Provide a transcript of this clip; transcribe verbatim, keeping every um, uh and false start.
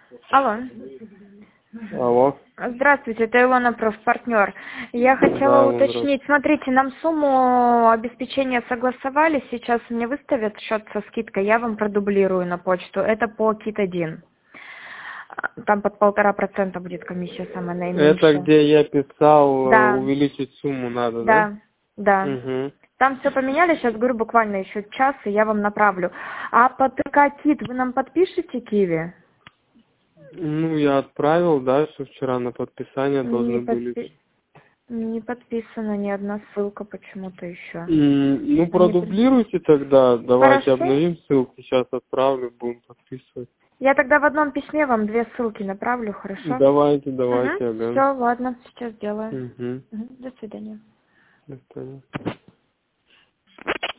Алло. Алло. Здравствуйте, это Илона, профпартнер. Я хотела Да, уточнить, смотрите, нам сумму обеспечения согласовали, сейчас мне выставят счет со скидкой, я вам продублирую на почту. Это по кит один. Там под полтора процента будет комиссия самая наименьшая. Это где я писал, Да. увеличить сумму надо, Да, да? да. Угу. Там все поменяли, сейчас говорю, буквально еще час, и я вам направлю. А по ТК Кит вы нам подпишете Киви? Ну, я отправил, да, что вчера на подписание должны Не, были. подпи... не подписана ни одна ссылка почему-то еще. М, Ну, Они... продублируйте тогда, давайте Хорошо. обновим ссылку, сейчас отправлю, будем подписывать. Я тогда в одном письме вам две ссылки направлю, хорошо? Давайте, давайте, Угу. ага. Все, ладно, сейчас делаю. Угу. Угу. До свидания. До свидания.